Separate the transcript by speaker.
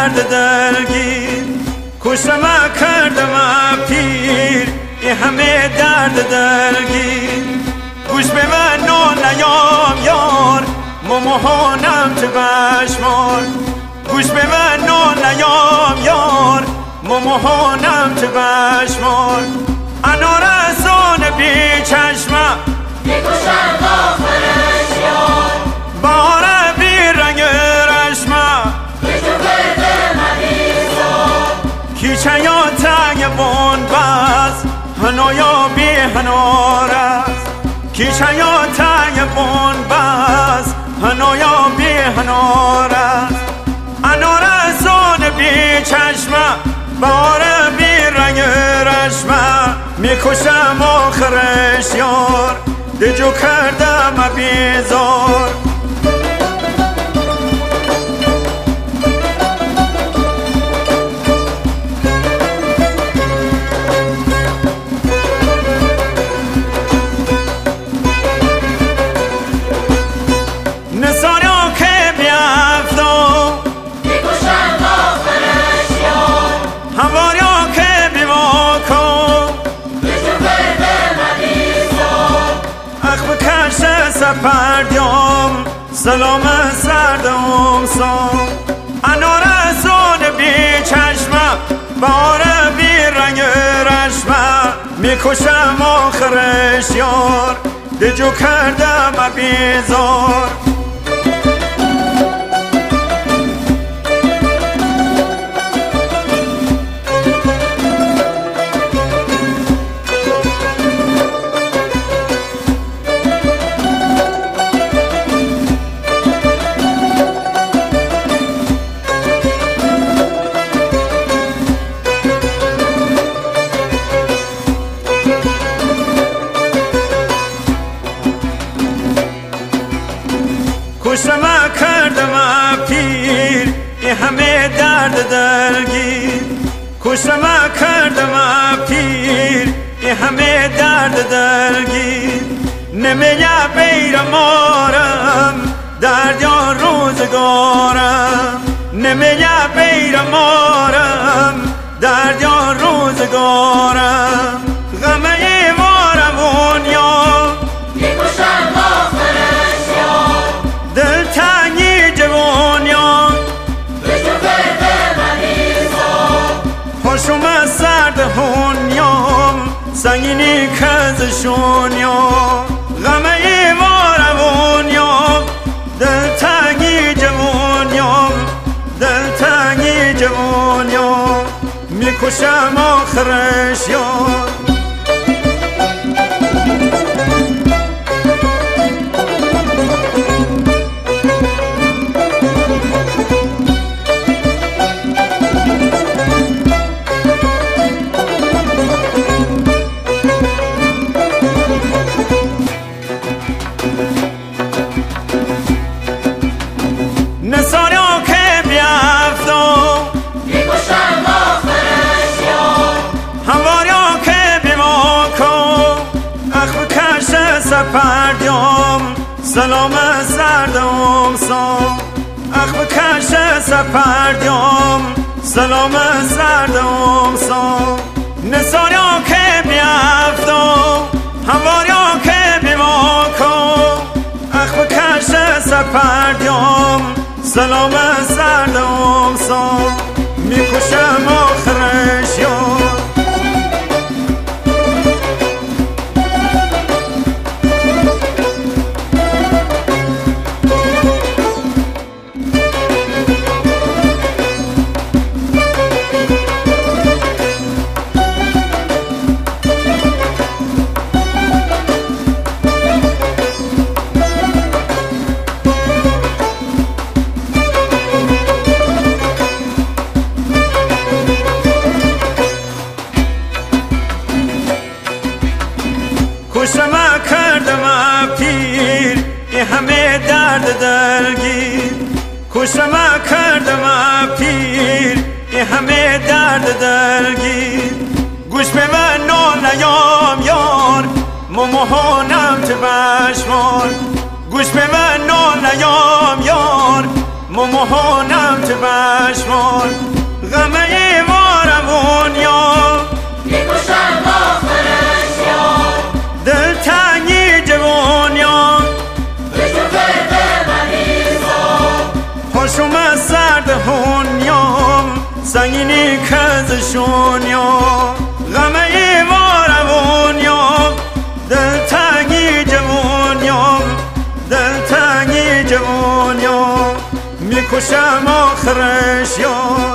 Speaker 1: درد دلگیر کشتم کردم پیر این همه درد دلگیر گوش به من نیام یار ممهانم چه بشمار گوش به من نیام یار ممهانم چه بشمار انا رسان بی چشمه
Speaker 2: میکشم آخرش یار
Speaker 1: بار بی رنگ رشمه
Speaker 2: یه جو برده مریضا
Speaker 1: کیچه یا تنگ بون بس هنویا بی هنار است کیچه یا تنگ بون بس هنویا بی هنار است انا رسان بی چشمه بار بی رنگ رشمه میکشم آخرش یار دجو کردم بیزار نسارا که بیفتم
Speaker 2: میکشم آخرش یار
Speaker 1: هواریا که بیواکم
Speaker 2: یه جو برده مریضا
Speaker 1: اخ بکش سپردیم سلام سردم سام انا رسون بی چشمه بار بی رنگ رشمه میکشم آخرش یار دجو کردم بیزار کشتم کردم پیر این همه درد دلگیر کشتم کردم پیر این همه درد دلگیر نمیه بیرمارم دریا روزگارم نمیه بیرمارم دریا روزگارم غمه ایوارم اونیا
Speaker 2: میکشم آخرش یار
Speaker 1: دلتنگی جوانیان
Speaker 2: یه جو برده مریضا
Speaker 1: پاشم از سرد هونیام سنگینی کزشونیام غمه ایوارمونیام دلتنگی جوانیام دلتنگی جوانیام میکشم آخرش یار نسارا که بیفتم
Speaker 2: میکشم آخرش یار
Speaker 1: هواریا که بیواکم اخ بکش سپردیم سلام سردم سام اخ بکش سپردیم سلام سردم سام نسارا که بیفتم هواریا که بیواکم اخ بکش سپردیم سلام سردم سام میکشم آخرش یار کشتم کردم پیر این همه درد دلگیر کشتم کردم پیر این همه درد دلگیر گوش به من نیام یار ممهانم چه بشمار گوش به من نیام یار ممهانم تبشمون غمه ای وارمون یا
Speaker 2: میکشم آخرش یار
Speaker 1: دل تنگی جوان یا
Speaker 2: به جو فرد مریضان
Speaker 1: خوشم از سرد هون یا سنگینی کزشون یا غمه ای وارمون یا دل تنگی جوان یا دل تنگی جوان یا میکشم آخرش یا